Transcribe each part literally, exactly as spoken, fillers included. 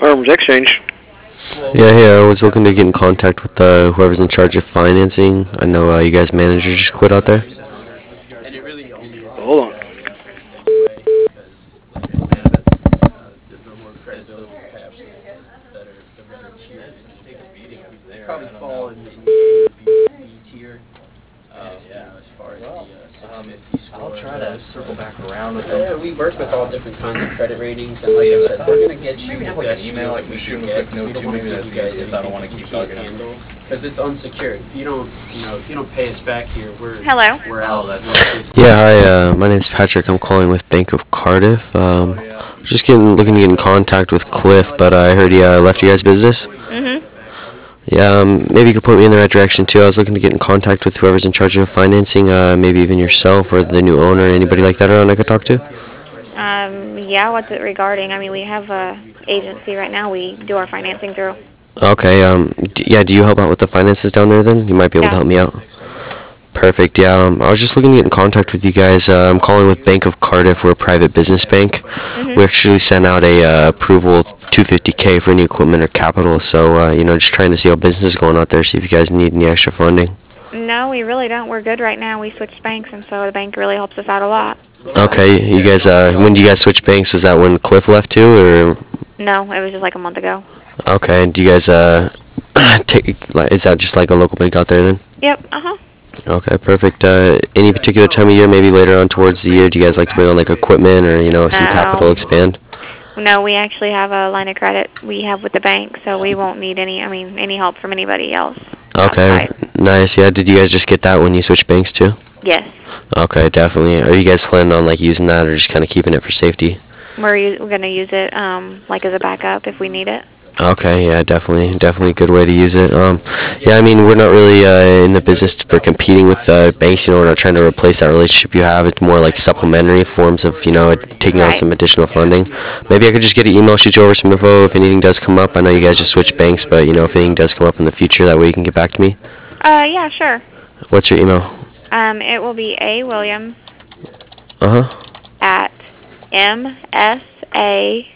Arms Exchange. Yeah, hey, I was looking to get in contact with uh, whoever's in charge of financing. I know uh, you guys manager just quit out there. Hold on. Probably fall in the B tier. Um, yeah, as far as the uh, six fifty score. I'll try to circle back around with them. Yeah, we work with all different kinds of credit ratings, and like I said, we're gonna get you Maybe the have like an best email, deal I that can we shoot can them a get, quick 'cause we note don't too, wanna maybe give that's you guys easier if I don't anything wanna that you keep can't talking. handle. Because it's unsecured. If you don't, you know, if you don't pay us back here, we're Hello? we're out. Oh, that's- We're basically- Yeah, hi. Uh, my name's Patrick. I'm calling with Bank of Cardiff. Um, just getting looking to get in contact with Cliff, but uh, I heard he uh, left you guys' business. Mhm. Yeah, um, maybe you could point me in the right direction too. I was looking to get in contact with whoever's in charge of financing. Uh, maybe even yourself or the new owner. Anybody like that around I could talk to? Um, yeah, what's it regarding? I mean, we have a agency right now we do our financing through. Okay. Um. D- yeah. Do you help out with the finances down there? Then you might be able Yeah. to help me out. Perfect. Yeah. Um, I was just looking to get in contact with you guys. Uh, I'm calling with Bank of Cardiff. We're a private business bank. Mhm. We actually sent out a uh, approval two hundred fifty K for any equipment or capital. So uh, you know, just trying to see how business is going out there. See if you guys need any extra funding. No, we really don't. We're good right now. We switched banks, and so the bank really helps us out a lot. Okay. You guys. Uh, when did you guys switch banks? Was that when Cliff left too, or? No, it was just like a month ago. Okay. Do you guys uh take like is that just like a local bank out there then? Yep. Uh huh. Okay, perfect. Uh, any particular time of year, maybe later on towards the year, do you guys like to bring on like equipment or you know some No. capital expand? No, we actually have a line of credit we have with the bank, so we won't need any. I mean, any help from anybody else. Okay, outside. nice. Yeah, did you guys just get that when you switched banks too? Yes, Okay, definitely. Are you guys planning on like using that or just kind of keeping it for safety? we're u- we're gonna use it um like as a backup if we need it. Okay, yeah, definitely, definitely a good way to use it. Um, yeah, I mean, we're not really uh, in the business for competing with uh, banks. You know, we're not trying to replace that relationship you have. It's more like supplementary forms of, you know, taking on Right. some additional funding. Maybe I could just get an email, shoot you over some info if anything does come up. I know you guys just switched banks, but you know, if anything does come up in the future, that way you can get back to me. Uh, yeah, sure. What's your email? Um, it will be A Williams Uh huh. at M S A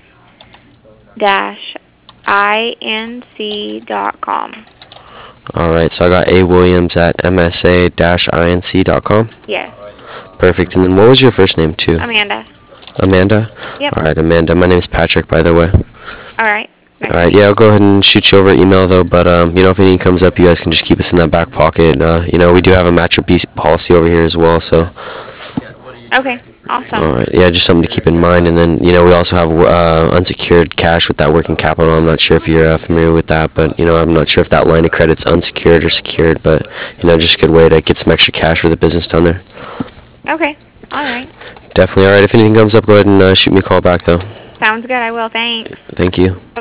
dash I N C dot com. All right, so I got A Williams at M S A dash I N C dot com. Yes, Perfect. And then what was your first name too? Amanda. Amanda. Yep. All right, Amanda. My name is Patrick, by the way. All right. All right, yeah, I'll go ahead and shoot you over email though. But um, you know, if anything comes up, you guys can just keep us in that back pocket. Uh, you know, we do have a match piece policy over here as well. So, Okay. Awesome. all right, yeah, just something to keep in mind. And then you know, we also have uh, unsecured cash with that working capital. I'm not sure if you're uh, familiar with that, but you know, I'm not sure if that line of credit's unsecured or secured. But you know, just a good way to get some extra cash for the business down there. Okay. All right. Definitely. All right, if anything comes up, go ahead and uh, shoot me a call back though. Sounds good. I will. Thanks. Thank you.